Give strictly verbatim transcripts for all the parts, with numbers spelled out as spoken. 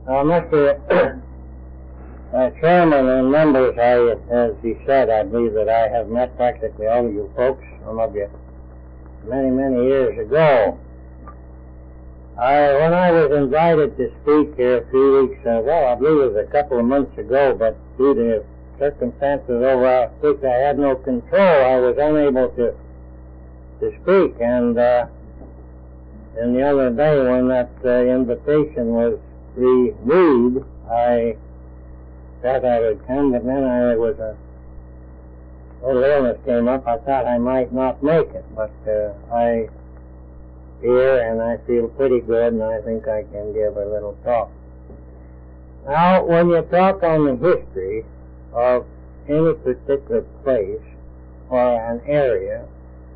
Uh, Mister uh, Chairman and members, I, as he said, I believe that I have met practically all of you folks, some of you, many, many years ago. I, when I was invited to speak here a few weeks, uh, well, I believe it was a couple of months ago, but due to circumstances over which I had no control, I was unable to to speak. And uh, and the other day, when that uh, invitation was renewed, I thought I would come, but then I was a little illness came up. I thought I might not make it, but uh, I here and I feel pretty good, and I think I can give a little talk. Now, when you talk on the history of any particular place or an area,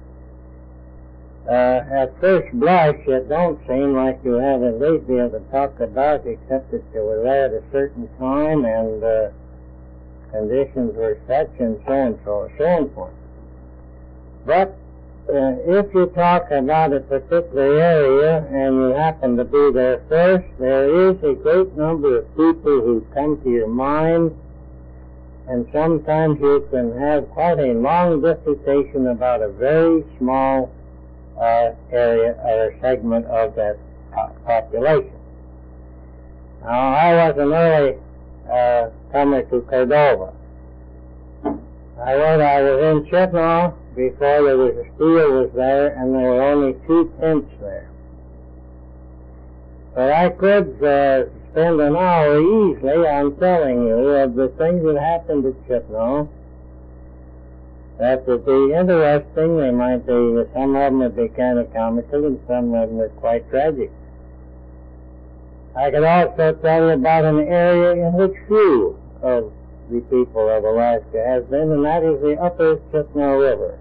uh, at first blush, it don't seem like you have a great deal to talk about, except that you were there at a certain time and uh, conditions were such and so and so and so and so. But uh, if you talk about a particular area and you happen to be there first, there is a great number of people who come to your mind, and sometimes you can have quite a long dissertation about a very small uh, area or segment of that po- population. Now, I was an early uh, comer to Cordova. I was, I was in Chittagong before there was a steel was there, and there were only two tents there. But I could uh, spend an hour easily on telling you of the things that happened at Chittagong. That would be interesting. They might be, some of them would be kind of comical, and some of them are quite tragic. I could also tell you about an area in which few of the people of Alaska have been, and that is the upper Chittagong River.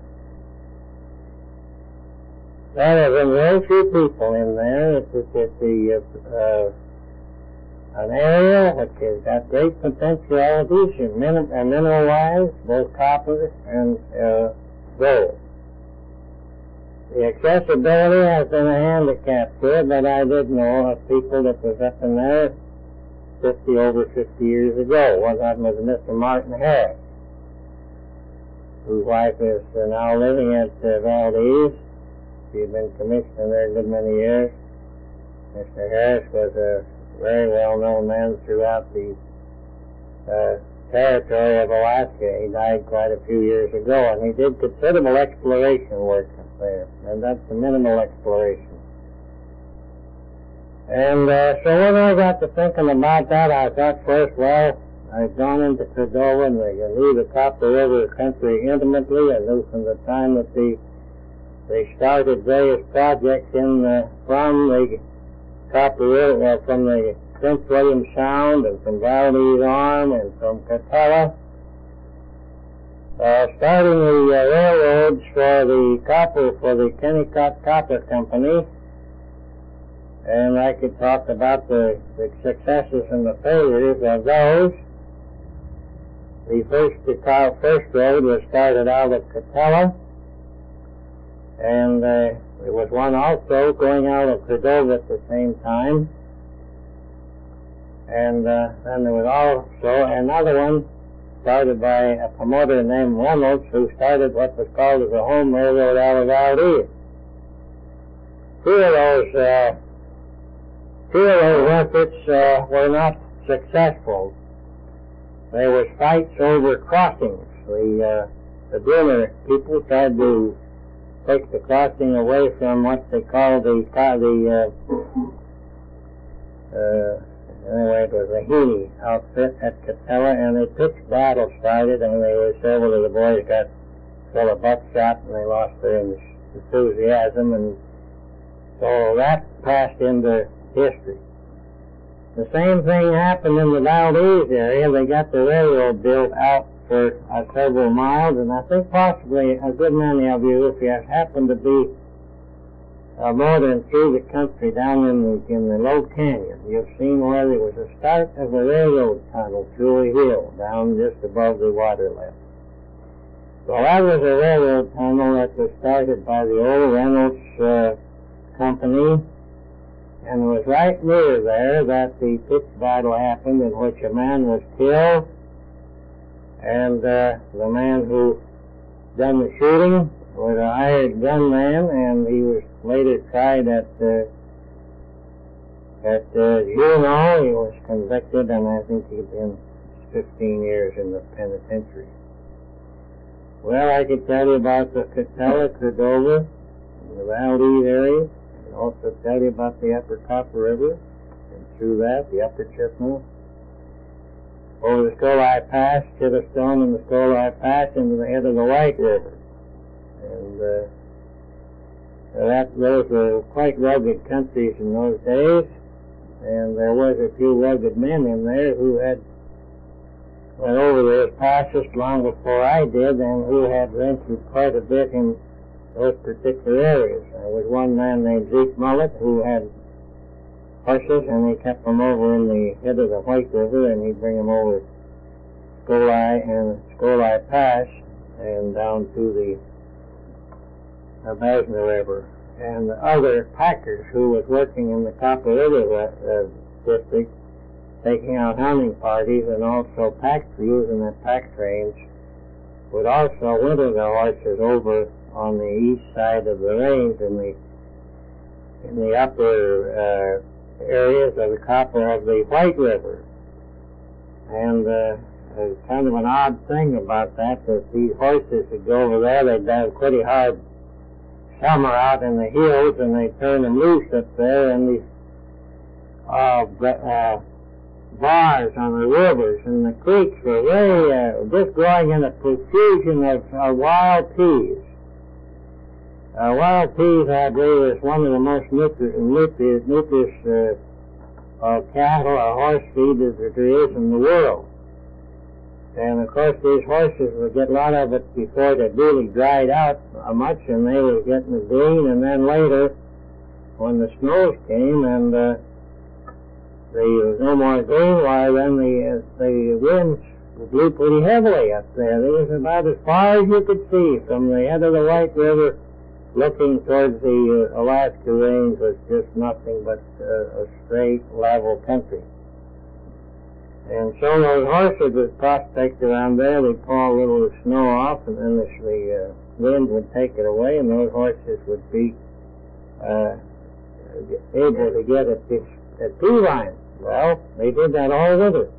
There have been very few people in there. It's, it's, it's the, uh, an area which has got great potentialities, min- uh, mineral-wise, both copper and uh, gold. The accessibility has been a handicap to it, but I did know of people that was up in there fifty, over fifty years ago. One of them was Mister Martin Harris, whose wife is uh, now living at uh, Valdez. She's been commissioner there a good many years. Mister Harris was a very well-known man throughout the uh, territory of Alaska. He died quite a few years ago, and he did considerable exploration work up there, and that's the minimal exploration. And uh, so when I got to thinking about that, I thought first, well, I'd gone into Cordova, and I knew the Copper River country intimately. I knew from the time that the they started various projects in the, from the Copper River, uh, from the Prince William Sound, and from Valdez Arm, and from Catella, uh, starting the uh, railroads for the copper, for the Kennecott Copper Company. And I could talk about the, the successes and the failures of those. The first, the first road was started out at Catella, and uh, there was one also going out of Cordova at the same time. And uh, then there was also another one started by a promoter named Reynolds, who started what was called as the Home Railroad out of Valdez. Two of those, uh, two of those efforts uh, were not successful. There was fights over crossings. The, uh, the Bruner people tried to take the crossing away from what they called the, the uh, uh, anyway, it was a Heaney outfit at Catella, and a pitched battle started, and they were several of the boys got full of buckshot, and they lost their enthusiasm, and so that passed into history. The same thing happened in the Valdez area. They got the railroad built out for uh, several miles, and I think possibly a good many of you, if you happen to be uh, motoring through the country down in the, in the low canyon, you've seen where there was a start of a railroad tunnel through a hill down just above the water level. Well, that was a railroad tunnel that was started by the old Reynolds uh, company, And it was right near there that the pitched battle happened, in which a man was killed, and uh, the man who done the shooting was a hired gunman, and he was later tried at uh, at uh, Juneau. He was convicted, and I think he'd been fifteen years in the penitentiary. Well, I could tell you about the Coachella, Cordova, the Valdez area, and also tell you about the Upper Copper River, and through that, the Upper Chippewa, over the Skolai Pass, Chittistone and the Skolai Pass, into the head of the White River. And uh, that, those were quite rugged countries in those days, and there was a few rugged men in there who had went over those passes long before I did, and who had ventured quite a bit in those particular areas. There was one man named Zeke Mullet who had horses, and he kept them over in the head of the White River, and he'd bring them over Skolai and Skolai Pass and down to the uh, Basna River. And the other packers who was working in the Copper River uh, district, taking out hunting parties and also pack using the pack trains, would also winter the horses over on the east side of the range in the in the upper uh, areas of the Copper of the White River. And uh, there's kind of an odd thing about that, that these horses would go over there, they'd have pretty hard summer out in the hills, and they'd turn them loose up there, and these uh, uh, bars on the rivers and the creeks were very, uh, just growing in a profusion of uh, wild peas. Uh, wild peas, I believe, is one of the most nutritious, nutritious uh, uh, cattle or horse feed that there is in the world. And of course, these horses would get a lot of it before they really dried out uh, much, and they were getting the green, and then later, when the snows came and uh, there was no more green, why then the, uh, the winds blew pretty heavily up there. It was about as far as you could see from the head of the White River looking towards the uh, Alaska range was just nothing but uh, a straight, level country. And so those horses would prospect around there, they'd pull a little of the snow off, and then the, the uh, wind would take it away, and those horses would be uh, able to get at this at pea vine. Well, they did that all winter.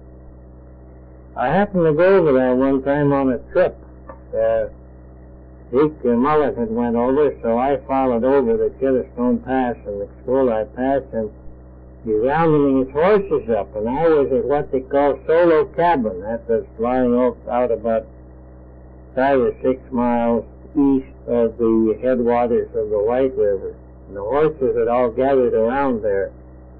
I happened to go over there one time on a trip. Uh, Zeke Mullet had went over, so I followed over the Chittistone Pass and the Skolai Pass, and he rounding his horses up, and I was at what they call Solo Cabin. That was lying out about five or six miles east of the headwaters of the White River. And the horses had all gathered around there.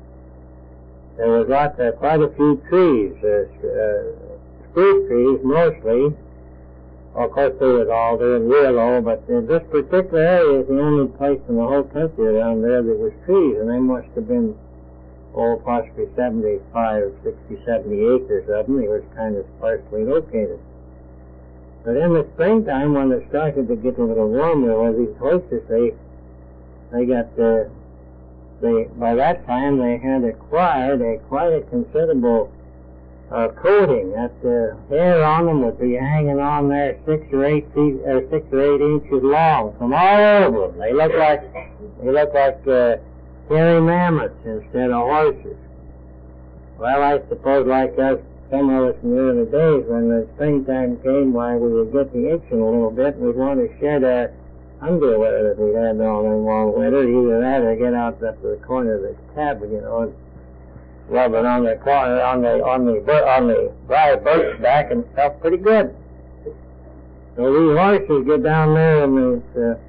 There was lots, uh, quite a few trees, uh, uh, spruce trees mostly. Of course, there was alder and willow, but in this particular area is the only place in the whole country around there that was trees, and they must have been, oh, possibly seventy-five, sixty, seventy acres of them. They were kind of sparsely located. But in the springtime, when it started to get a little warmer, well, these horses, they, they got, uh, they, by that time, they had acquired a quite a considerable uh, coating. That the uh, hair on them would be hanging on there six or eight feet, or six or eight inches long from all over them. They look like, they look like, uh, hairy mammoths instead of horses. Well, I suppose like us, some of us in the early days, when the springtime came, why we would get the itching a little bit, and we'd want to shed our underwear that we had all in long winter. Either that or get out up to the corner of the cabin, you know, and rub it on the corner, on the on the on the dry birch back, and felt pretty good. So these horses get down there in this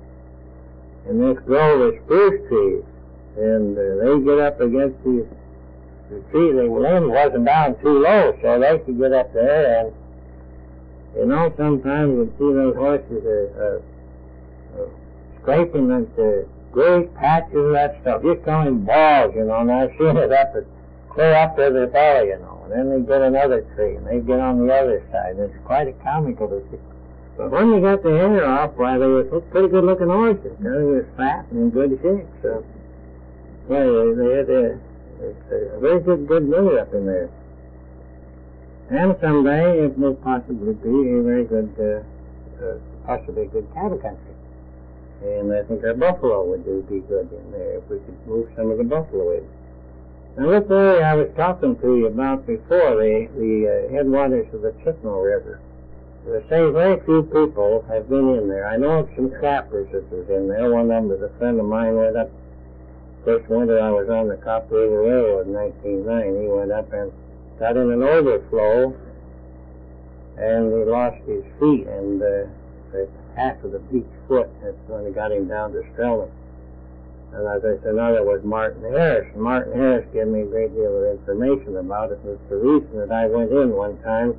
uh, in this grove of spruce trees, and uh, they get up against these the tree. The wind wasn't down too low, so they could get up there, and you know, sometimes you see those horses are. Uh, Uh, scraping into great patches of that stuff, just coming balls, you know, and I've seen it up at, clear up to their belly, you know, and then they get another tree, and they get on the other side, and it's quite a comical to see. But when they got the hair off, why, they were pretty good-looking horses. They were fat and in good shape, so. Well, they had a, a very good, good river up in there. And someday it will possibly be a very good, uh, uh, possibly good cattle country. And I think our buffalo would do be good in there if we could move some of the buffalo in. Now this area I was talking to you about before, the, the uh, headwaters of the Chittenell River. They say very few people have been in there. I know of some trappers that was in there. One of them was a friend of mine. Went up first winter I was on the Copper River Railroad in nineteen nine. He went up and got in an overflow, and he lost his feet, and uh, the half of the beach foot. That's when he got him down to Stellar. And as I said, another was Martin Harris. Martin Harris gave me a great deal of information about it. It's the reason that I went in one time.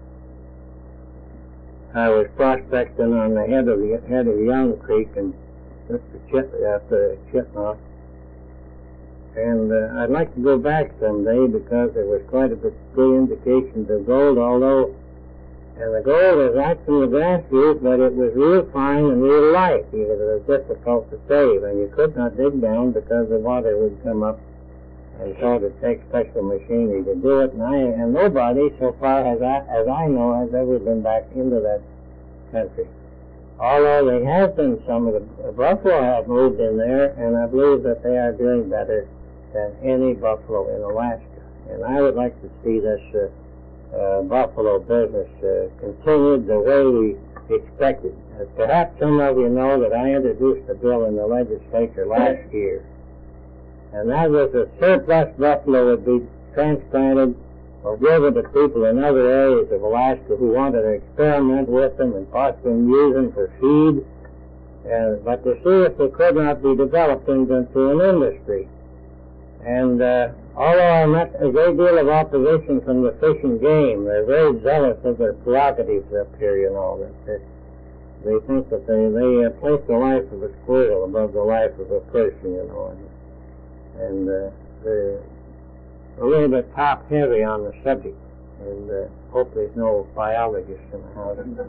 I was prospecting on the head of the head of Young Creek and Mister Chit after Chittenell. And uh, I'd like to go back someday because there was quite a bit good indications of gold, although and the gold was right from the grassroots, but it was real fine and real light. It was difficult to save, and you could not dig down because the water would come up, and so it takes special machinery to do it. And I and nobody, so far as I as I know, has ever been back into that country. Although they have been, some of the uh, buffalo have moved in there, and I believe that they are doing better than any buffalo in Alaska. And I would like to see this uh, uh, buffalo business uh, continued the way we expected. Uh, perhaps some of you know that I introduced a bill in the legislature last year, and that was that surplus buffalo would be transplanted or given to people in other areas of Alaska who wanted to experiment with them and possibly use them for feed, uh, but to see if they could not be developed into an industry. And uh, although I met a great deal of opposition from the Fish and Game, they're very jealous of their prerogatives up here, you know. That they, they think that they, they uh, place the life of a squirrel above the life of a person, you know. And, and uh, they're a little bit top-heavy on the subject. And uh, hope there's no biologists in the house. And,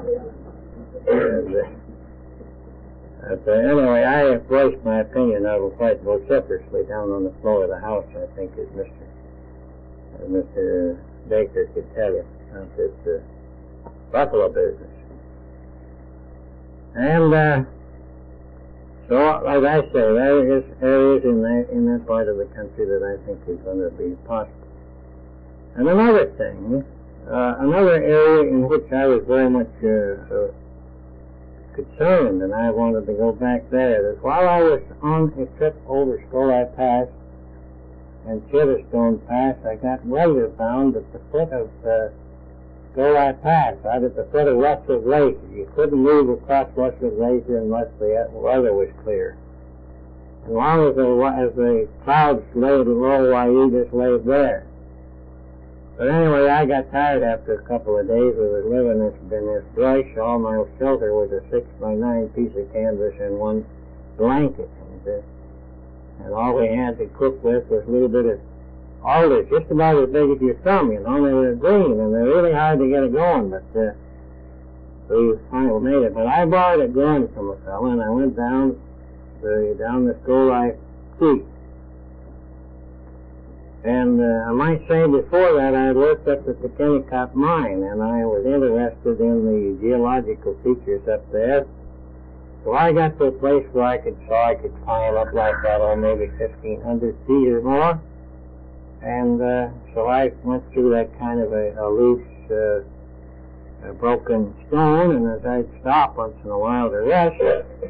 uh, But uh, anyway, I have voiced my opinion of it quite vociferously down on the floor of the House, I think, as Mister Uh, Mister Baker could tell you, about this uh, buffalo business. And uh, so, like I say, there is areas in that, in that part of the country that I think is going to be possible. And another thing, uh, another area in which I was very much uh, uh, concerned, and I wanted to go back there, that while I was on a trip over Scolai Pass and Chitterstone Pass, I got weather bound at the foot of uh, Scolai Pass, right at the foot of Russell Glacier. You couldn't move across Russell Glacier unless the weather was clear. As long as the, as the clouds laid low, why you just laid there. But anyway, I got tired after a couple of days. We were living in this brush. All my shelter was a six by nine piece of canvas and one blanket. And, uh, and all we had to cook with was a little bit of alders, just about as big as your thumb, you know. They were green, and they're really hard to get it going, but uh, we finally made it. But I borrowed a gun from a fellow, and I went down the, down the Scolai Creek. And uh, I might say before that I had worked up at the Kennecott mine, and I was interested in the geological features up there. So I got to a place where I could saw I could climb up like that, oh, maybe fifteen hundred feet or more. And uh, so I went through that kind of a, a loose, uh, a broken stone, and as I'd stop once in a while to rest,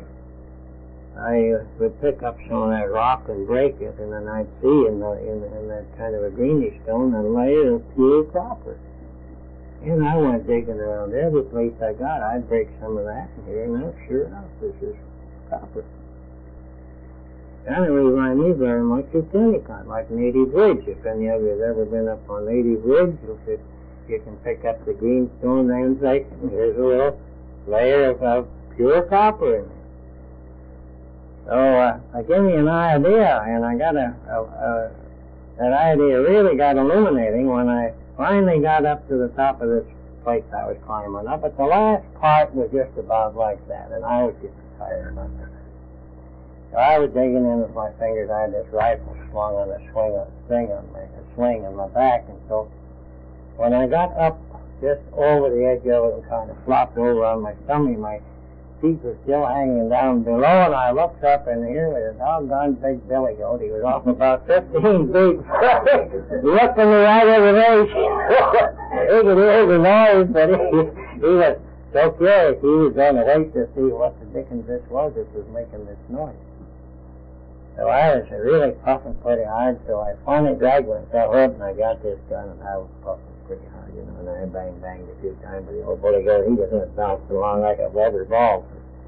I uh, would pick up some of that rock and break it, and then I'd see in, the, in, in that kind of a greenish stone a layer of pure copper. And I went digging around every place I got. I'd break some of that in here, and that's sure enough, this is copper. And it reminded me very much of Kennecott, like Native Ridge. If any of you have ever been up on Native Ridge, you, you can pick up the green stone there and take it, and here's a little layer of, of pure copper in there. So uh, I gave me an idea, and I got a, a, a that idea really got illuminating when I finally got up to the top of this place I was climbing up. But the last part was just about like that, and I was getting tired of it. So I was digging in with my fingers. I had this rifle slung on a swing, a string on my, a sling on my back, and so when I got up just over the edge of it and kind of flopped over on my stomach, my feet were still hanging down below, and I looked up, and here was a doggone big billy goat. He was off about fifteen feet. Looked in the right of the face. He could hear the noise, but he, he was so curious he was going to wait to see what the dickens this was that was making this noise. So I was really puffing pretty hard, so I finally dragged myself up, and I got this gun, and I was puffing pretty hard, you know, and I bang banged a few times, but the old bully goat, he was just bouncing along like a rubber ball.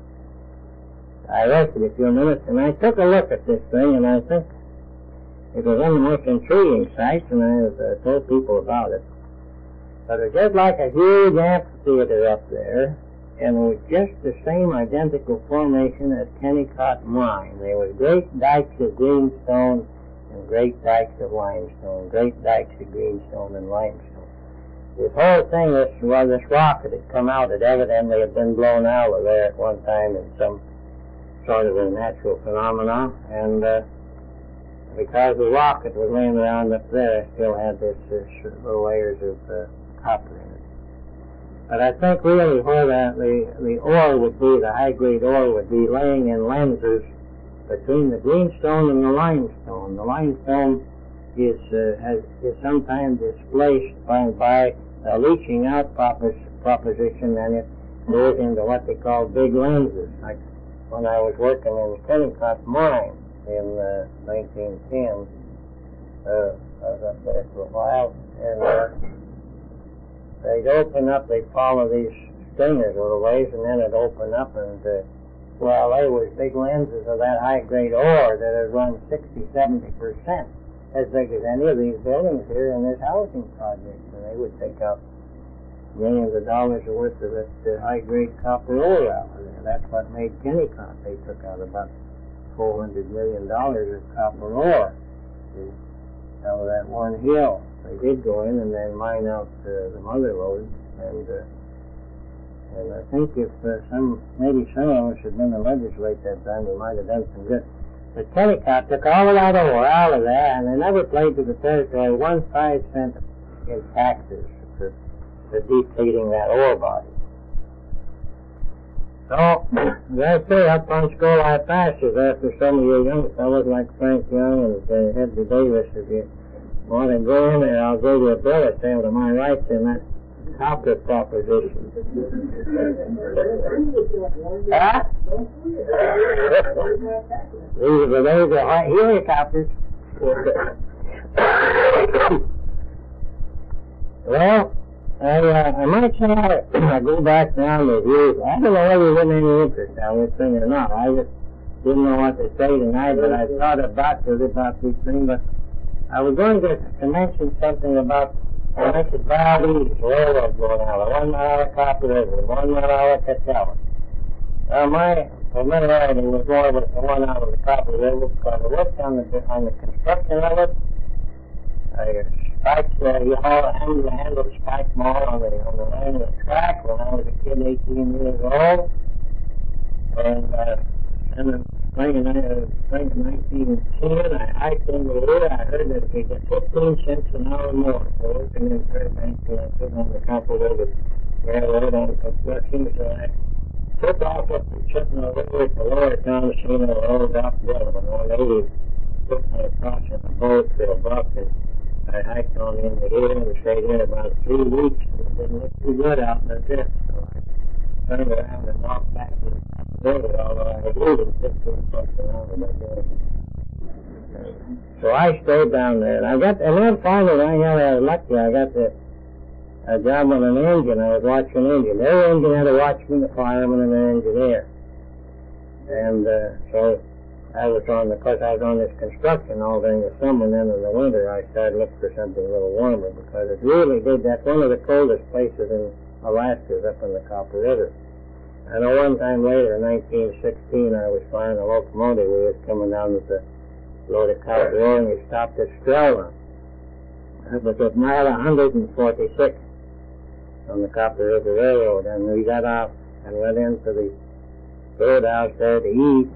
I rested a few minutes, and I took a look at this thing, and I think it was one of the most intriguing sights, and I uh, told people about it. But it was just like a huge amphitheater up there, and it was just the same identical formation as Kennecott Mine. There were great dikes of greenstone and great dikes of limestone, great dikes of greenstone and limestone. This whole thing, this, well, this rock that had come out, it evidently had been blown out of there at one time in some sort of a natural phenomena, and uh, because the rock that was laying around up there still had this, this little layers of uh, copper in it. But I think really where the, the, the ore would be, the high-grade ore would be laying in lenses between the greenstone and the limestone. The limestone is uh, has, is sometimes displaced by, by a leaching out propos proposition, and it goes into what they call big lenses. Like when I was working in the Kennecott Mine in uh, nineteen ten, uh, I was up there for a while, and uh, they'd open up, they'd follow these stringers a little ways, and then it'd open up, and uh, well, they was big lenses of that high-grade ore that had run sixty, seventy percent, as big as any of these buildings here in this housing project, and they would take out millions of dollars worth of it uh, high-grade copper ore out of there. That's what made Kennecott. They took out about four hundred million dollars of copper ore out of that one hill. They did go in and then mine out uh, the mother lode, and uh, and I think if uh, some, maybe some of us had been the legislature that time, we might have done some good. But Kennecott took all of that ore out of there, and they never paid to the territory one five cent in taxes for, for depleting that ore body. So, as I say, up on Skull High Pastures, after some of you young fellows like Frank Young and uh, Hedley Davis, if you want to go in there, I'll give you a bill of sale to my rights in that copper proposition. Huh? These are those are helicopters. Well, I, uh, I might say I go back down the views. I don't know whether there's any interest on this thing or not. I just didn't know what to say tonight, but I thought about it about this thing. But I was going to, to mention something about when I could buy these railroad going out, a one mile copper river, one mile Catella. Uh, my familiarity was more with the one out of the Copper River because I worked on the on the construction of it. I spiked, uh, you know, handled the handle spike mall on the on the line of the track when I was a kid, eighteen years old, and uh, in the spring of nineteen ten, I hiked into here. I heard that they get fifteen cents an hour more for working in Fairbanks than I could on the Copper River Railroad on construction, so I took off up to Chittenden River to Lower Township and rolled up there. When one lady took me across in a boat to a buck, and I hiked on into here and stayed here about three weeks. It didn't look too good out in the dip, so I turned around and walked back to the river, although I had losing fifteen bucks an hour by doing it. So I stayed down there, and I got, and then finally I had a lucky, I got the a job on an engine. I was watching an engine. Every engine had a watchman, a fireman, and an engineer. And uh, so I was on, of course, I was on this construction all during the summer, and then in the winter I started looking for something a little warmer because it really did. That's one of the coldest places in Alaska is up in the Copper River. I know one time later, in nineteen sixteen, I was flying a locomotive. We was coming down with a load of copper ore, and we stopped at Strelva. It was at mile one hundred forty-six. On the Copper River Railroad, and we got off and went into the roadhouse there to eat,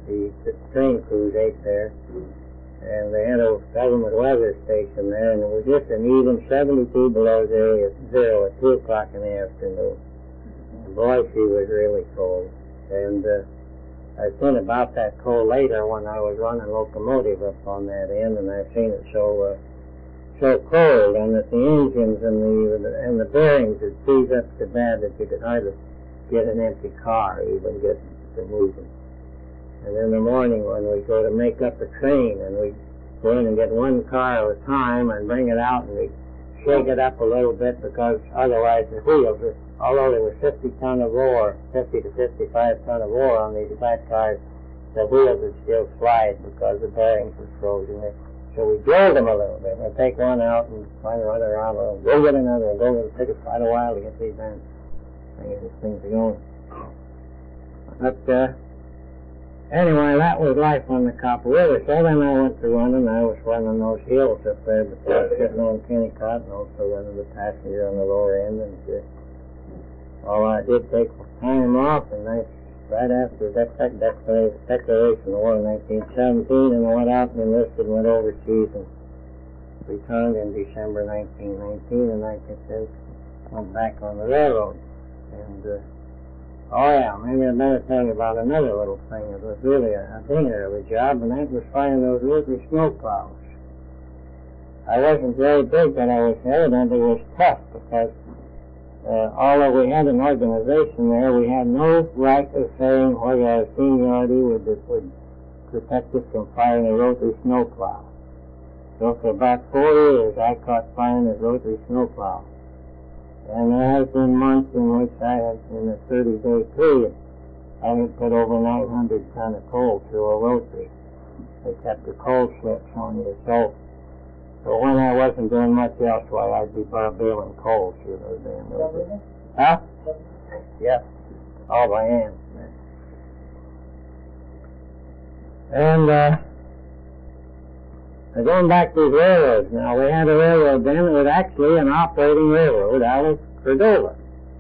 the, the train crews ate there. And they had a government weather station there, and it was just an even seventy-two below zero at two o'clock in the afternoon. And boy, she was really cold. And uh, I've seen about that cold later when I was running locomotive up on that end, and I've seen it so uh, so cold, and that the engines and the and the bearings would freeze up so bad that you could hardly get an empty car, even get to moving. And in the morning when we go to make up a train, and we go in and get one car at a time and bring it out, and we shake it up a little bit, because otherwise the wheels, although there was fifty ton of ore, fifty to fifty-five ton of ore on these flat cars, the wheels would still slide because the bearings were frozen. So we drove them a little bit. We'd take one out and try to run around, and go get another, and go get it. It took us quite a while to get these done. I guess these things are going. But, uh, anyway, that was life on the Copper River. So then I went to running. I was running those hills up there, but I was sitting on Kennecott and also running the passenger on the lower end. And uh, all I did take time off, and I, right after the dec- dec- declaration of war in nineteen seventeen, and I went out and enlisted and went overseas and returned in December nineteen nineteen, and I then went back on the railroad. And uh, Oh, yeah, maybe I better tell you about another little thing. It was really a, a dinger of a job, and that was finding those rotary snow plows. I wasn't very big, but I was evidently was tough, because uh, although we had an organization there, we had no right of saying whether our seniority would, would protect us from firing a rotary snow plow. So for about four years, I caught firing a rotary snow plow. And there has been months in which I had, in a thirty-day period, I had put over nine hundred ton of coal through a rotary. They kept the coal slips on you. So, so when I wasn't doing much else, why, I'd be bailing coal through those damn rotaries. Huh? Yeah. All by hand. And, uh, going back to these railroads now, we had a railroad then that was actually an operating railroad out of Cordova.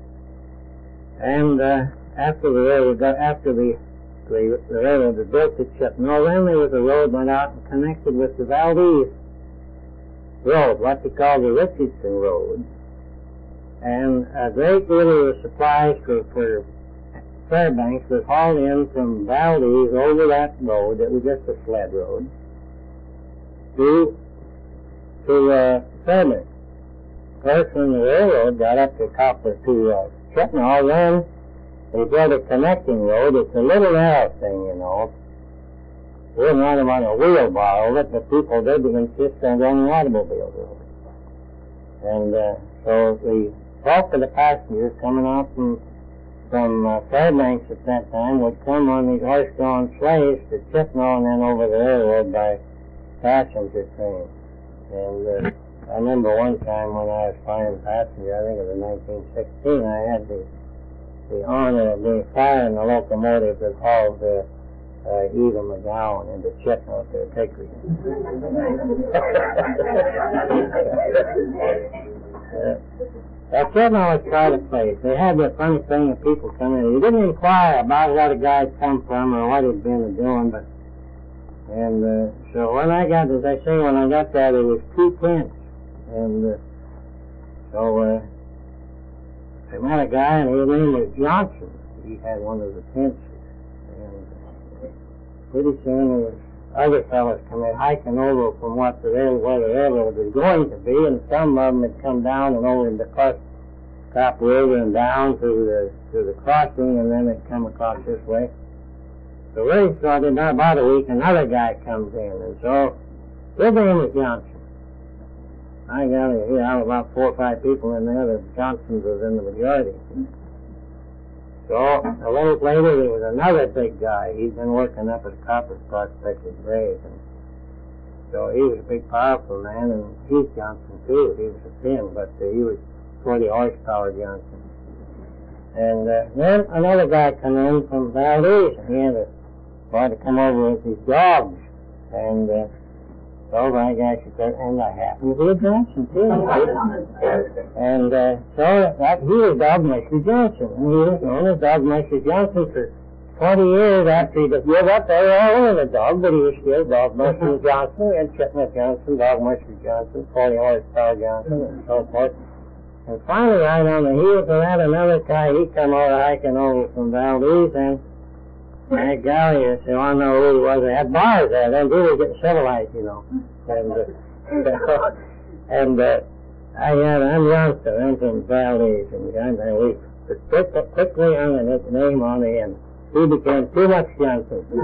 And uh, after the railroad, after the, the, the railroad was built at Chippewa, then there was a road went out and connected with the Valdez Road, what they call the Richardson Road. And a great deal of the supplies for, for Fairbanks was hauled in from Valdez over that road. It was just a sled road. to to uh, Fairbanks. First, when the railroad got up to Copper to uh, Chittenden, then they built a connecting road. It's a little narrow thing, you know. We didn't run them on a wheelbar over it, but people did insist on running automobiles over it. And uh, so the bulk of the passengers coming out from from uh, Fairbanks at that time would come on these horse-drawn sleighs to Chittenden and then over the railroad by passenger train. And uh, I remember one time when I was flying passenger, I think it was nineteen sixteen, I had the the honor of being firing the locomotive that hauled uh, uh, Eva McGowan into Chittenden to Hickory. uh, Now, Chittenden was quite a place. They had that funny thing of people come in. You didn't inquire about what a guy had come from or what he'd been doing, but And uh, so when I got, as I say, when I got there, there was two tents. And uh, so uh, I met a guy, and his name was Johnson. He had one of the tents. And uh, pretty soon there was other fellows come in hiking over from what the rail, where the railroad was going to be, and some of them had come down and over the cross, Copper River and down through the through the crossing, and then they'd come across this way. So really, so in about a week, another guy comes in, and so his name was Johnson. I got it here, out about four or five people in there. The Johnsons was in the majority. So a little later, there was another big guy. He'd been working up at Copper Prospect at Grays, and so he was a big, powerful man, and he's Johnson too. He was a thin, but uh, he was forty horsepower Johnson. And uh, then another guy come in from Valdez, and he had a wanted to come over with his dogs, and uh, so my guy said, and I happen to be a Johnson too. And uh, so that he was Dogmaster Johnson, and he was known as Dogmaster Johnson for forty years after he was give up, they were all over the dog, but he was still Dog Musher Johnson. We had Chipmunk Johnson, Dog Musher Johnson, forty horsepower Johnson, and so forth. And finally, right on the heels of that, another guy, he come over hiking over from Valdez, and that guy, I said, I know who he was. They had bars there. Then we were getting civilized, you know. And, uh, and uh, I had, I'm Johnson, I'm from Valdez, and, and we put quickly on the name on the end. He became Too Much Johnson. So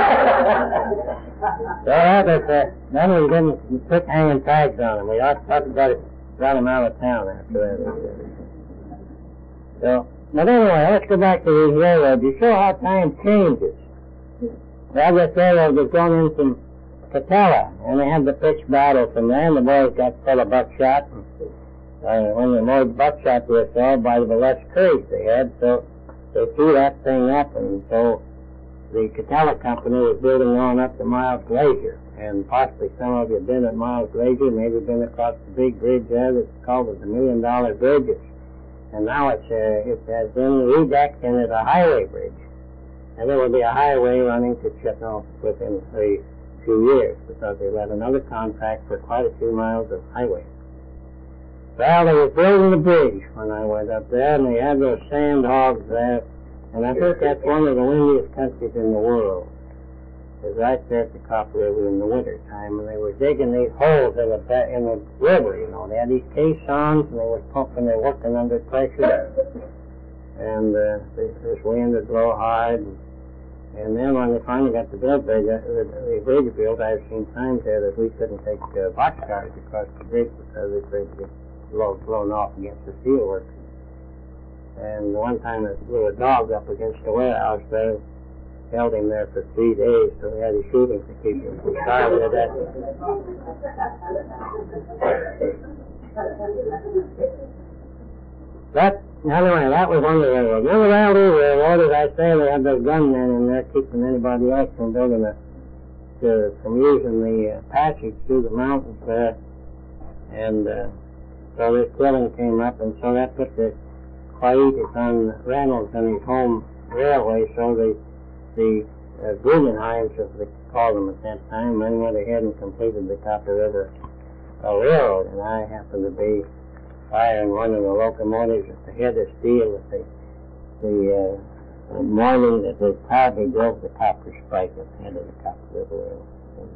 that was, uh, then we didn't put hanging tags on him. We ought to got, got him out of town after that. So, but anyway, let's go back to these railroads. You show how time changes. Well, this railroad was going in from Catella, and they had the pitched battle from there, and the boys got full of buckshot. Uh, when the more buckshot was sold by the less courage they had, so they threw that thing up, and so the Catella Company was building on up to Miles Glacier. And possibly some of you have been at Miles Glacier, maybe been across the big bridge there that's called the Million Dollar Bridge. And now it's, uh, it has been redecked and it's a highway bridge. And there will be a highway running to Chippewa within a few years, because they let another contract for quite a few miles of highway. Well, they were building the bridge when I went up there, and they had those sand hogs there, and I think that's one of the windiest countries in the world. It was right there at the Copper River in the winter time, and they were digging these holes in the, in the river, you know. They had these caissons, and they were pumping, they were working under pressure, and uh, this, this wind would blow hard. And, and then when they finally got the bridge, the, the bridge built, I've seen times there that we couldn't take uh, boxcars across the bridge because the bridge was blown, blown off against the steelwork. And one time there blew a dog up against the warehouse there, held him there for three days, so we had to shoot him to keep him from starving to death. That, anyway, that was one of the railroads. Remember that little railroad, as I say, they had those gunmen in there keeping anybody else from building a, to, from using the uh, passage through the mountains there. And uh, so this killing came up, and so that put the quietus on Reynolds and his home railway, so the the uh, Guggenheims, as they called them at that time, then went ahead and completed the Copper River uh, Railroad, and I happened to be firing one of the locomotives at the head of steel at the, the, uh, the morning that they proudly drove the copper spike at the head of the Copper River Railroad.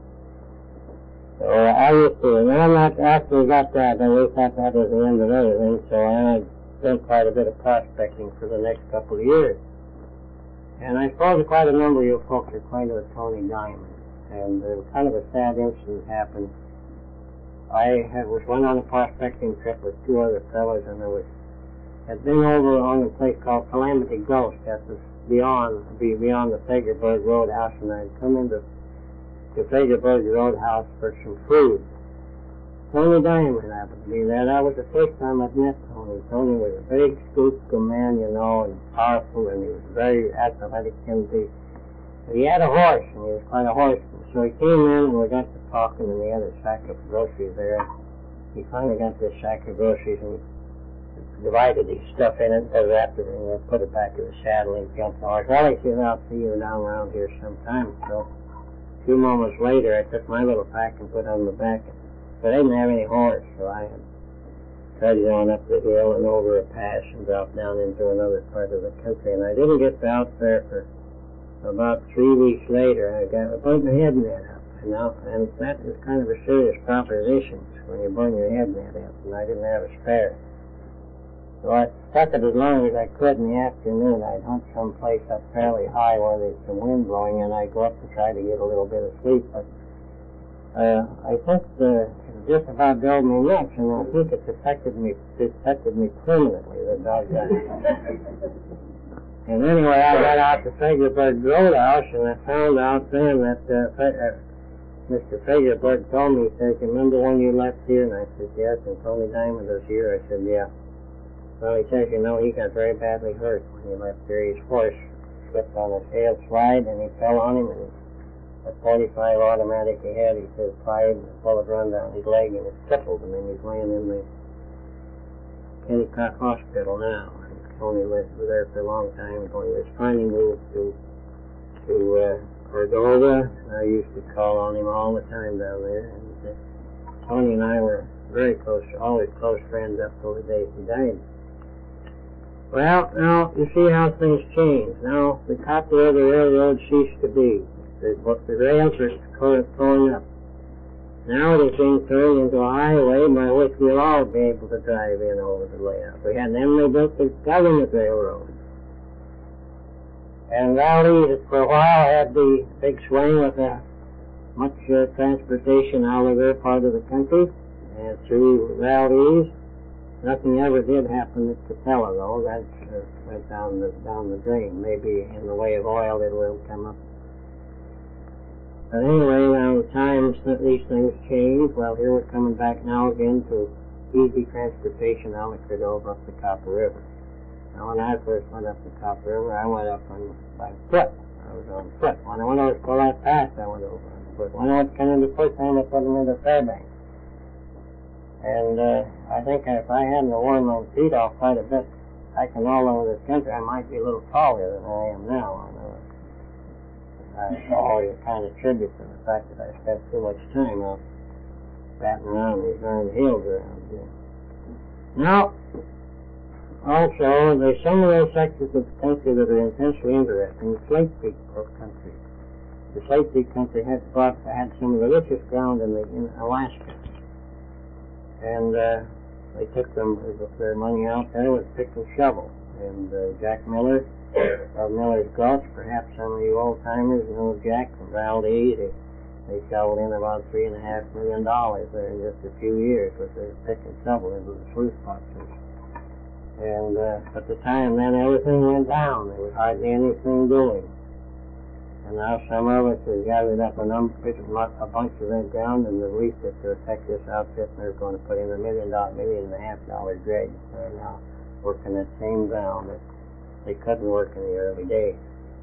So uh, I used to, and I'm not, after we got that, then we thought that was the end of everything, so I done quite a bit of prospecting for the next couple of years. And I suppose quite a number of you folks are acquainted with Tony Diamond. And uh, kind of a sad incident happened. I had, was went on a prospecting trip with two other fellows, and there was had been over on a place called Calamity Gulch, that was beyond be beyond the Fagerberg Roadhouse, and I'd come into the Fagerberg Roadhouse for some food. Tony Diamond happened to be there. That was the first time I'd met Tony. Tony was a big, scooped man, you know, and powerful, and he was very athletic and the, but he had a horse, and he was quite a horseman. So he came in, and we got to talking, and he had a sack of groceries there. He finally got this sack of groceries, and he divided his stuff in it, and after, you know, put it back in the saddle, and he jumped the horse. Well, he said, I'll see you down around here sometime. So a few moments later, I took my little pack and put it on the back. But I didn't have any horse, so I had trudged on up the hill and over a pass and dropped down into another part of the country. And I didn't get out there for about three weeks later. I got I burned my head net up, you know, and that is kind of a serious proposition when you burn your head net up, and I didn't have a spare. So I stuck it as long as I could in the afternoon. I'd hunt someplace up fairly high where there's some wind blowing, and I'd go up to try to get a little bit of sleep. But uh, I think the just about drove me nuts, and I think it's affected me, it affected me permanently, the doggone. And anyway, I got out to Fagerberg Roadhouse, and I found out then that uh, uh, Mister Fagerberg told me, he said, remember when you left here? And I said, yes, and Tony Diamond was here. I said, yeah. Well, he says, you know, he got very badly hurt when he left here. His horse slipped on a tail slide, and he fell on him, and a forty-five automatic he had, he said, fired and full of run down his leg, and it crippled him, and he's laying in the Kennicott Hospital now. And Tony lived there for a long time, and he was finally moved to to uh, Cordova. I used to call on him all the time down there. And uh, Tony and I were very close, always close friends up till the day he died. Well, now, you see how things change. Now, the Copper River Railroad ceased to be. The, the rails are going up. Now it is being turned into a highway by which we'll all be able to drive in over the layout. We had them, they built the government railroad. And Valdez, for a while, had the big swing with uh, much uh, transportation out of their part of the country. And through Valdez, nothing ever did happen at Capella, though. That uh, went down the, down the drain. Maybe in the way of oil it will come up. But anyway, around the times that these things change, well, here we're coming back now again to easy transportation out of Cordova up the Copper River. Now, when I first went up the Copper River, I went up on by foot. I was on foot. When I went over to Collette Pass, I went over on foot. When I went to into foot, I put them into Fairbanks. And uh, I think if I hadn't worn my feet off quite a bit, hiking all over this country, I might be a little taller than I am now. I know. I always kind of tribute to the fact that I spent too much time out batting around these darn hills around here. Now, also, there's some of those sections of the country that are intensely interesting. The Slate Peak country. The Slate Peak country had, brought, had some of the richest ground in, the, in Alaska. And uh, they took them, their money out there with pick and shovel. And uh, Jack Miller of Miller's Gulch, perhaps some of you old-timers know Jack from Valdez. They, they shoveled in about three and a half million dollars there in just a few years with their pick and shovel into the sluice boxes. And uh, at the time then, everything went down. There was hardly anything doing. And now some of us have gathered up a number, a bunch of that ground, and the lease that the Texas outfit, and they're going to put in a million dollar, million and a half dollar dredge right now, working that same ground that they couldn't work in the early days.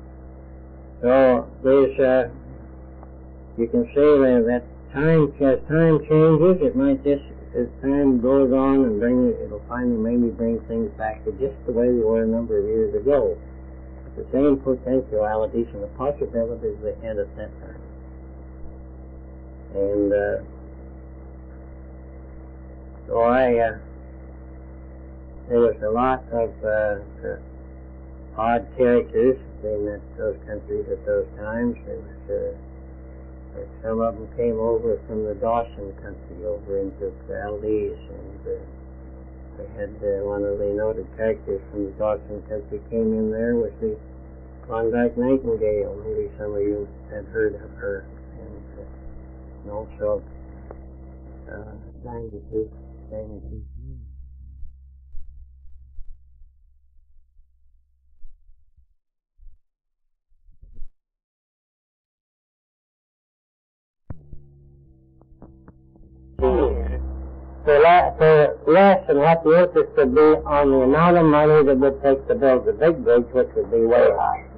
So there's, uh, you can say that, that time, as time changes, it might just, as time goes on and bring it, it'll finally maybe bring things back to just the way they were a number of years ago. The same potentialities and the possibilities they had at that time. And uh, so I, uh, there was a lot of uh, uh, odd characters in that, those countries at those times. There was, uh, some of them came over from the Dawson country over into Valdez, and uh, they had uh, one of the noted characters from the Dawson country came in there was the Klondike Nightingale. Maybe some of you had heard of her. And, uh, and also uh, Dynasty. Dynasty. For, la for less than what the interest would be on the amount of money that would take to build the big bridge, which would be way high.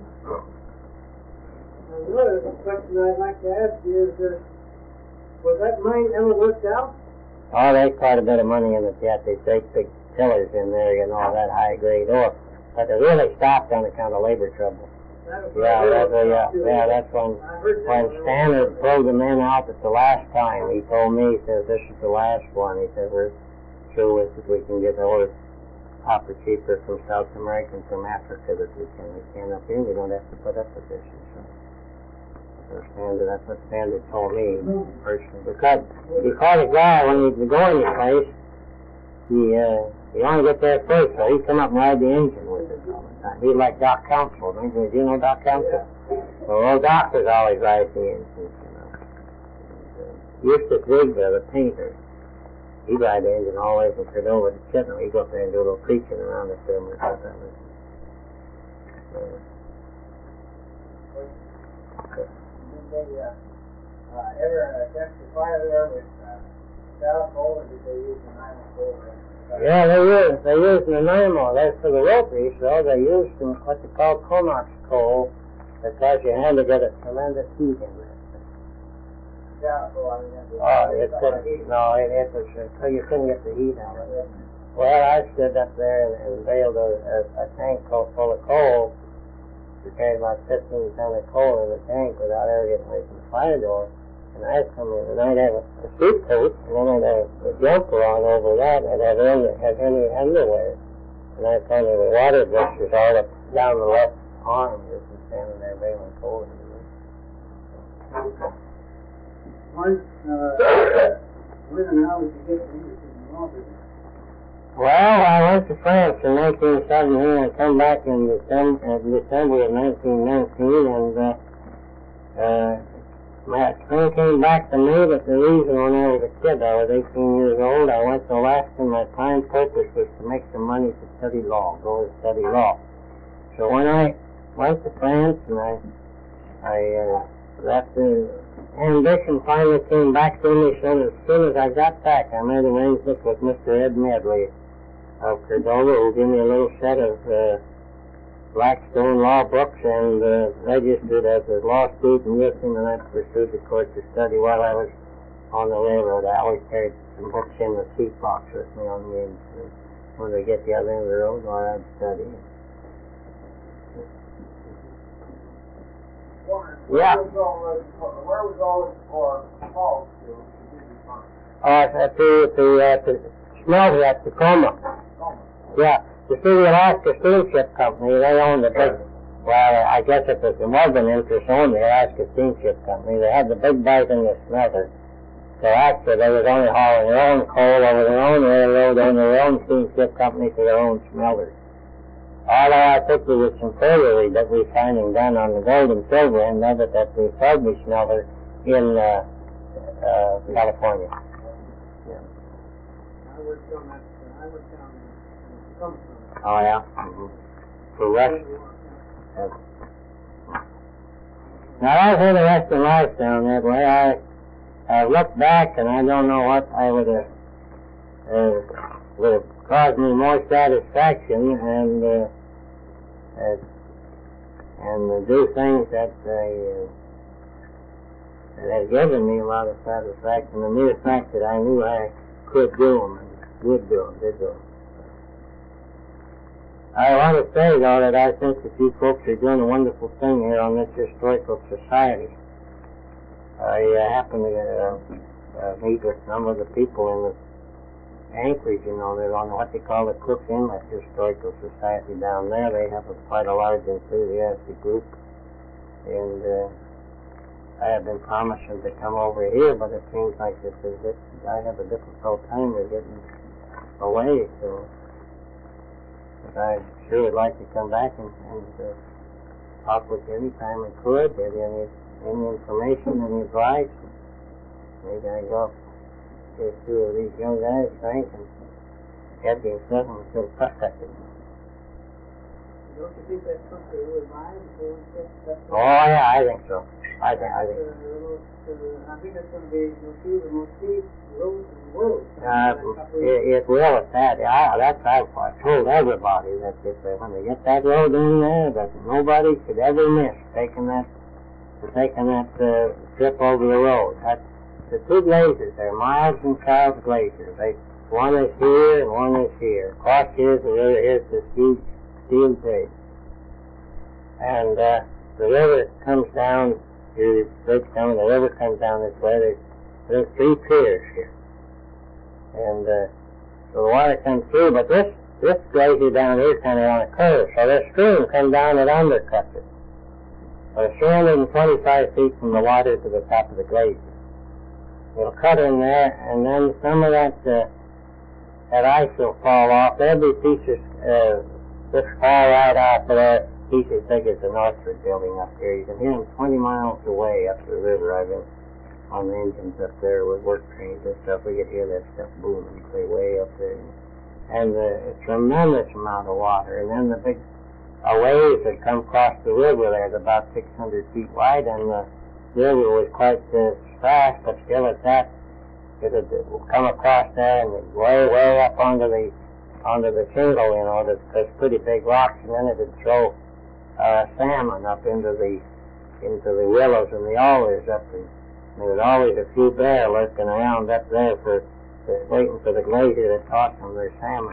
Another question I'd like to ask you is, uh, was that mine ever worked out? Oh, there's quite a bit of money in it yet. They take big tillers in there, you know, that high-grade ore. But they really stopped on account of labor trouble. Yeah, that's, uh, yeah, yeah, that's when, when Stannard pulled the men out at the last time. He told me, he says, this is the last one. He said, we're through with it. We can get all the copper cheaper from South America and from Africa that we can. We can up here. We don't have to put up with this. So, so Stannard, that's what Stannard told me personally. Because he caught a guy when he'd go in the place. He, uh, he wanted to get there first, so he'd come up and ride the engine with us all the time. He'd like Doc Council. Don't you, do you know Doc Council? Yeah. Well, old Doc was always riding the engine, you know. And, uh, Eustace Rigby, the painter, he'd ride the engine all the way from Cordova to Chittenden. He'd go up there and do a little preaching around the film or something. Uh, Did they uh, uh, ever attempt to fire there with uh, South Pole, or did they use the Nine Pole? Yeah, they used, they used Nanaimo. That's for the roperies, though. They used some, what they call Comox coal, because you had to get a tremendous heat in there. Yeah, so I mean, oh, it couldn't, no, it, it was, uh, you couldn't get the heat out of it. Well, I stood up there and, and baled a, a, a tank full of coal, we carried about fifteen ton of coal in the tank without ever getting away from the fire door. And I'd come in, and I'd have a, a suit coat, and then I'd have a jumper on over that, and I'd have under, have any underwear. And I'd find there were water blisters all up down the left arm, just from standing there bailing coal. When, uh, when and how did you get interested in law business? Well, I went to France in nineteen seventeen and come back in December, uh, December of nineteen nineteen, and uh, uh, my thing came back to me, but the reason when I was a kid, I was eighteen years old, I went to Alaska, and my prime purpose was to make some money to study law, go to study law. So when I went to France, and I, I, uh, that uh, ambition finally came back to me, so as soon as I got back, I made arrangements with Mister Ed Medley of Cordova, who gave me a little set of uh, Blackstone law books, and uh, registered as a law student with him, and I pursued the course of study while I was on the railroad. I always carried some books in the seat box with me on the end, and when I get the other end of the road, or I'd study. Yeah. Where was all this, where was all this for Paul to Uh, to, to, uh, to smell at Tacoma. Yeah. The City of Alaska Steamship Company, they owned the big, well, I guess it was the Morgan interest owned the Alaska Steamship Company. They had the big bite in the smelter. So actually they was only hauling their own coal over their own railroad and their own steamship company to their own smelters. Although I think there was some further refining done on the gold and silver end of it at the Selby smelter in uh, uh, California. Yeah. I worked on that, I worked on the Tacoma. Oh, yeah? Mm-hmm. For West. Yeah. Now, I've heard the rest of life down that way. I, I look back, and I don't know what I would have, uh, would have caused me more satisfaction, and, uh, uh, and uh, do things that, uh, that have given me a lot of satisfaction. The mere fact that I knew I could do them, and would do them, did do them. I want to say, though, that I think that you folks are doing a wonderful thing here on this historical society. I uh, happen to uh, uh, meet with some of the people in the Anchorage, you know, they're on what they call the Cook Inlet Historical Society down there. They have a, quite a large enthusiastic group, and uh, I have been promising to come over here, but it seems like this is it. I have a difficult time of getting away, so but I sure would like to come back and, and uh, talk with you any time I could, get any any information, any advice. Maybe I go up to two of these young guys, Frank and Eddie and Sutton, and still cut that thing. Don't you think that's something they would mind if they would get that? Oh, yeah, I think so. I think, I think. Uh, uh, I think that's going to be two of the most paved roads in the world. Uh, it, it will at that. I, that's I've I told everybody that if they, when they get that road in there, that nobody should ever miss taking that, taking that uh, trip over the road. That, the two glaciers, they're Miles and Charles Glaciers. They, one is here and one is here. Across here is the river, here's this huge steel bridge. And uh, the river comes down, the bridge comes, the river comes down this way. There's, there's three piers here. And uh, so the water comes through, but this, this glacier down here is kind of on a curve. So this stream comes down and undercuts it. So it's three hundred twenty-five feet from the water to the top of the glacier. It'll cut in there, and then some of that uh, that ice will fall off. There'll be pieces uh, just fall right off of there, pieces big as the Northford building up here. You can hear them twenty miles away up the river. I've been on the engines up there with work trains and stuff. We could hear that stuff booming way up there. And uh, a tremendous amount of water. And then the big uh, waves that come across the river there is about six hundred feet wide, and the river was quite uh, fast, but still at that, it would come across there and way, way up onto the onto the shingle, you know, there's pretty big rocks, and then it would throw uh, salmon up into the into the willows and the alders up, and there was always a few bear lurking around up there for just waiting for the glazier to toss them their salmon.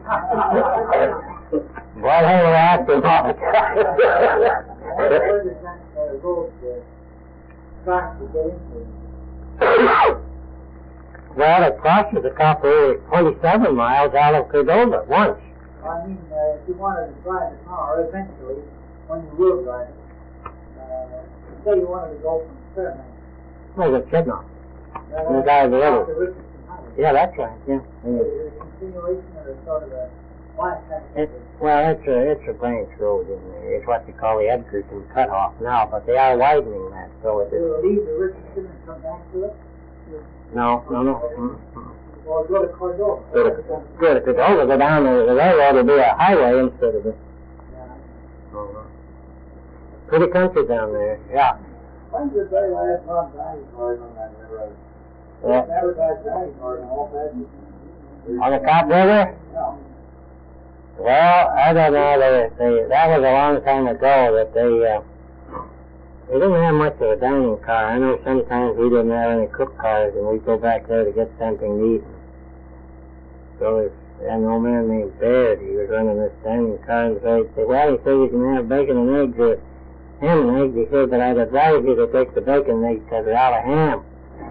Boy, they were acting all the time. Where does that uh, road uh, start to get into? Well, it crosses a couple of twenty-seven miles out of Cordova once. I mean, uh, if you wanted to drive the car, eventually, when you will drive it, uh, say you wanted to go from Fairbanks. Well, it's Chidnock. Uh, The guy, the other. to Richardson Highway. Yeah, that's right, yeah. Is it a continuation or sort of a line It, well, it's a, it's a branch road in there. It's what they call the Edgerton cutoff now, but they are widening that, so it Do is. you leave the Richardson and come back to it? No, no, no. Mm-hmm. Or go to Cordova? Go to, go to Cordova, go down the, the railroad will be a highway instead of a... Yeah. Uh-huh. Pretty country down there, yeah. When's the very last one dining card on that railroad? Yeah. Never got dining card on all that. On the Cop River? No. Well, I don't know. They, they, that was a long time ago that they, uh, they didn't have much of a dining car. I know sometimes we didn't have any cook cars, and we'd go back there to get something to eat. So there's an old man named Baird. He was running this dining car, and so he'd say, well, he said you can have bacon and eggs or ham and eggs. He said, but I'd advise you to take the bacon and eggs because they're out of ham.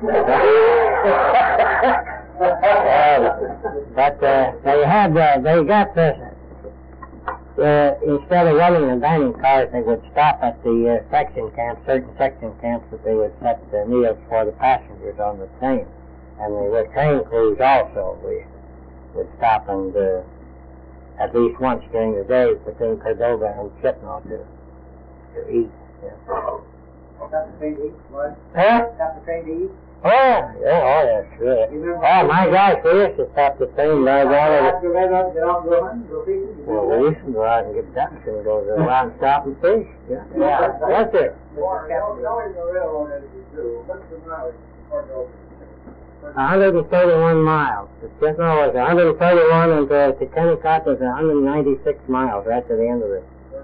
uh, but uh, they had, uh, they got this. Uh, instead of running the dining cars, they would stop at the uh, section camps, certain section camps that they would set the meals for the passengers on the train. And the, the train crews also, we would stop and uh, at least once during the day between Cordova and Chitnall to, to eat. Yeah. Got the train to eat, what? Huh? Got the train to eat? Oh, yeah, oh, yeah, sure. Oh, my gosh, we used to stop the train by down at the... After red up, get off, go hunting, go fishing? Well, we used to go out and get ducks and go around and stop and fish. Yeah, yeah, that's it. Knowing the railroad as you do, what's the mileage from Cordova? one hundred thirty-one miles. The Chitnall was one hundred thirty-one, and to, to Kennecott was one hundred ninety-six miles right to the end of it.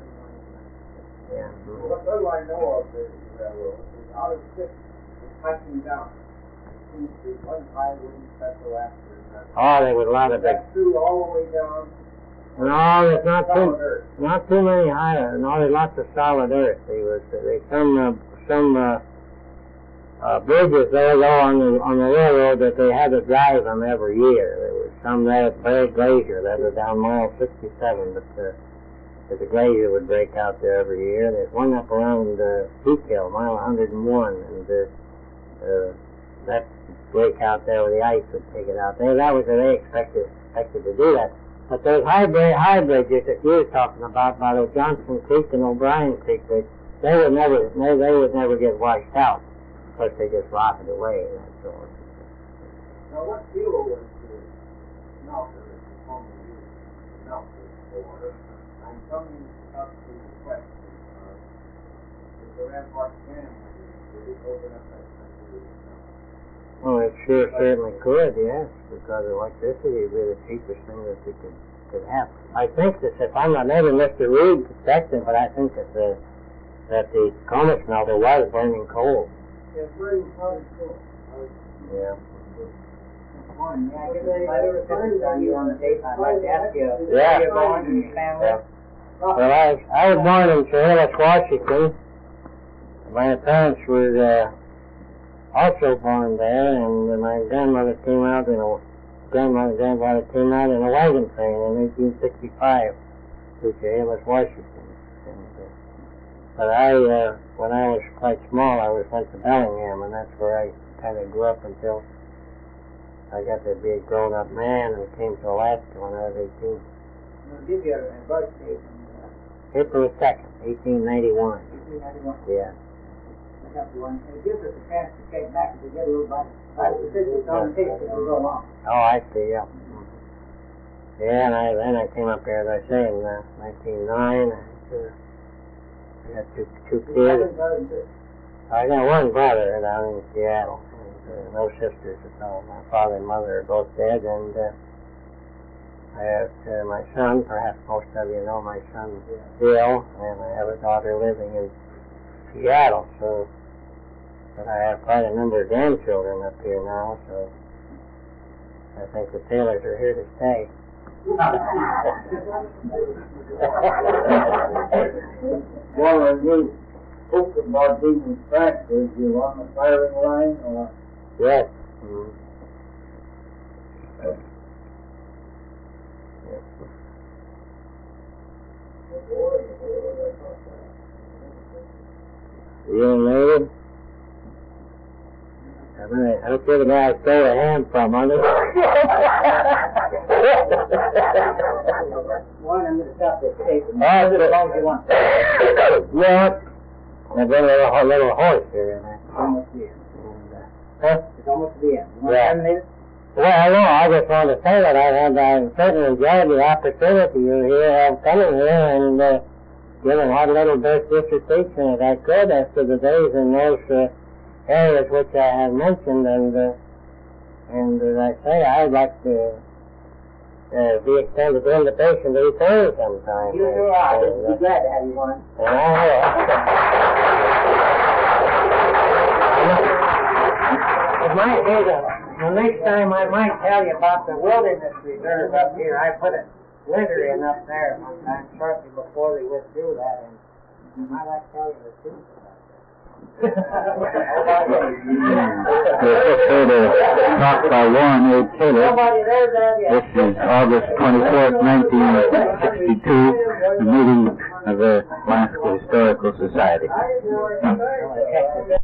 Yeah. What little I know of the railroad is out of six, it's hiking down. Seems to be one high wind special after another. Oh, there was a lot of big... That's through all the way down. No, there's not Solid too, earth. not too many higher. No, there's lots of solid earth. There was there's some uh, some uh, uh, bridges there though on the on the railroad that they had to drive them every year. There was some there at Bear Glacier that was down mile sixty-seven, but uh, the glacier would break out there every year. There's one up around uh, Peak Hill, mile one hundred one, and uh, uh, that break out there where the ice would take it out there. That was where they expected expected to do that. But those high, high bridges that you were talking about, by the Johnson Creek and O'Brien Creek, they, they would never, they, they would never get washed out. Of course, they just rotted away. That's all. Now, what fuel was the melter that the home used to melt this for? I'm coming up to the west. Uh, with the Rampart Dam, did it open up that country? Well, it sure certainly could, yes, because electricity would be the cheapest thing that we could, could have. I think that if I'm not, maybe Mister Reed could check them, but I think that the that the Comet smelter was burning coal. Yeah, burning coal. Yeah. Morning. Yeah, I guess if I ever visited on you on the tape, I'd like to ask you, Yeah. where you're born and your family? Yeah. Well, I, I was born in Chehalis, Washington. My parents were uh, also born there, and my grandmother came out in a grandmother and grandfather came out in a wagon train in eighteen sixty-five to Chehalis, Washington. And, uh, but I, uh, when I was quite small, I was sent to Bellingham, and that's where I kind of grew up until I got to be a grown-up man and came to Alaska when I was eighteen. We'll give you a birthday in April second, eighteen ninety-one. eighteen ninety-one. Yeah. It gives us a chance to take back to get a little bit of statistics on the tape as we go along. Oh, I see, yeah. Yeah, and I, then I came up here, as I say, in uh, nineteen oh nine. I, uh, I got two, two kids. I got one brother down in Seattle, and uh, no sisters at all. My father and mother are both dead, and uh, I have uh, my son, perhaps most of you know my son Bill, and I have a daughter living in Seattle, so... But I have quite a number of grandchildren up here now, so I think the Taylors are here to stay. Well, are you spoken about being practice? You on the firing line or? Yes. Mm-hmm. You in Navy? I mean, I'll give a guy stole a hand from under. One, I'm going to stop this tape. Oh, as long as you want. Yeah. I've got a little, a little horse here in there. Almost the end. Huh? It's almost the end. You want Yeah. to terminate it? Well, no, I just want to say that I had I certainly enjoyed the opportunity you here have coming here and uh, giving what little bit dissertation that I could as to the days in those uh, areas which I have mentioned, and uh, and as I say, I'd like to uh, be extended the invitation to return sometime. You sure are. And, We'd be glad to have you on. and I will. It might be the, the next time I might tell you about the wilderness reserve up here. I put a winter in up there one time shortly before they withdrew that, and I like to tell you the truth about that. We're just here to talk by Warren A. Taylor. Nobody there, there yet. This is August twenty-fourth, nineteen sixty-two, the meeting of the Alaska Historical Society. I didn't know it.